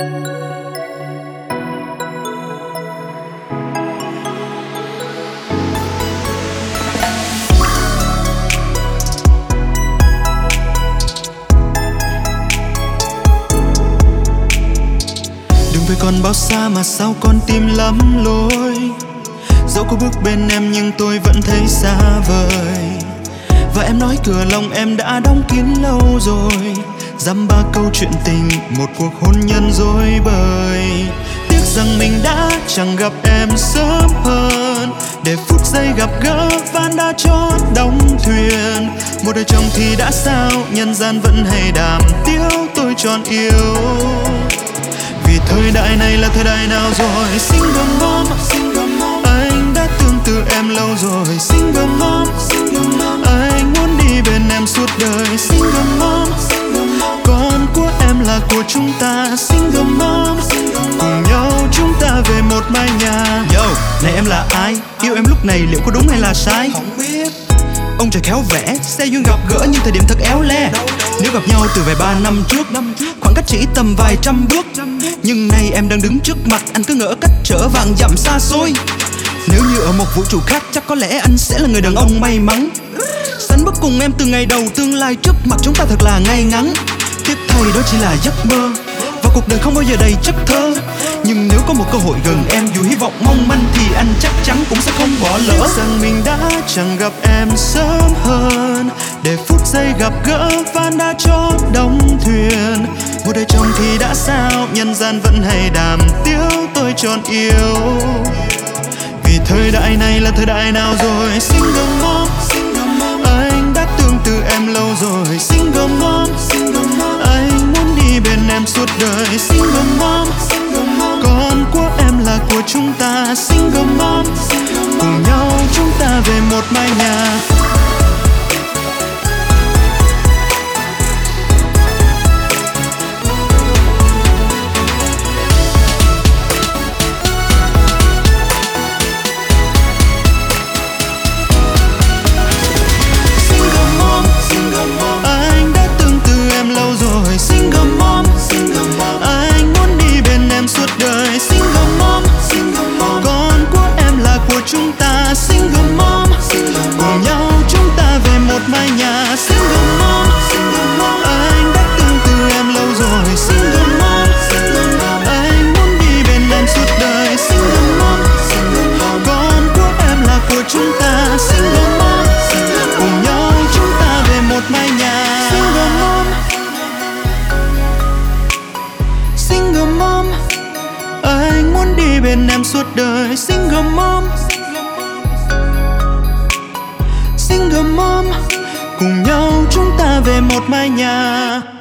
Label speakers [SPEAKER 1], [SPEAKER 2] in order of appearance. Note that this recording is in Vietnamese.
[SPEAKER 1] Đường về còn bao xa mà sao con tìm lắm lối. Dẫu có bước bên em nhưng tôi vẫn thấy xa vời. Và em nói cửa lòng em đã đóng kín lâu rồi. Dăm ba câu chuyện tình, một cuộc hôn nhân dối bời. Tiếc rằng mình đã chẳng gặp em sớm hơn, để phút giây gặp gỡ van đã chót đóng thuyền. Một đời chồng thì đã sao, nhân gian vẫn hay đàm tiếu tôi tròn yêu. Vì thời đại này là thời đại nào rồi? Single mom, anh đã tương tư em lâu rồi. Single mom, anh muốn đi bên em suốt đời. Single mom, con của em là của chúng ta. Single mom, cùng nhau chúng ta về một mái nhà. Yo, này em là ai? Yêu em lúc này liệu có đúng hay là sai? Không biết. Ông trời khéo vẽ, xe duyên gặp gỡ nhưng thời điểm thật éo le. Nếu gặp nhau từ vài ba năm trước, khoảng cách chỉ tầm vài trăm bước, nhưng nay em đang đứng trước mặt, anh cứ ngỡ cách trở vạn dặm xa xôi. Nếu như ở một vũ trụ khác, chắc có lẽ anh sẽ là người đàn ông may mắn, sánh bước cùng em từ ngày đầu. Tương lai trước mặt chúng ta thật là ngay ngắn. Tiếc thay đó chỉ là giấc mơ, và cuộc đời không bao giờ đầy chất thơ. Nhưng nếu có một cơ hội gần em, dù hy vọng mong manh, thì anh chắc chắn cũng sẽ không bỏ lỡ. Tiếc rằng mình đã chẳng gặp em sớm hơn, để phút giây gặp gỡ van đã chót đóng thuyền. Một đời chồng thì đã sao, nhân gian vẫn hay đàm tiếu tôi tròn yêu. Vì thời đại này là thời đại nào rồi? Single mom, anh đã tương tư em lâu rồi. Single mom, anh muốn đi bên em suốt đời. Single mom, con của em là của chúng ta. Single mom, cùng nhau chúng ta về một mái nhà. Chúng ta single mom, cùng nhau chúng ta về một mái nhà. Single mom, anh đã tương tư em lâu rồi. Single mom, anh muốn đi bên em suốt đời. Single mom, con của em là của chúng ta. Single mom, cùng nhau chúng ta về một mái nhà. Single mom, single mom, anh muốn đi bên em suốt đời. Single mom, single mom, cùng nhau chúng ta về một mái nhà.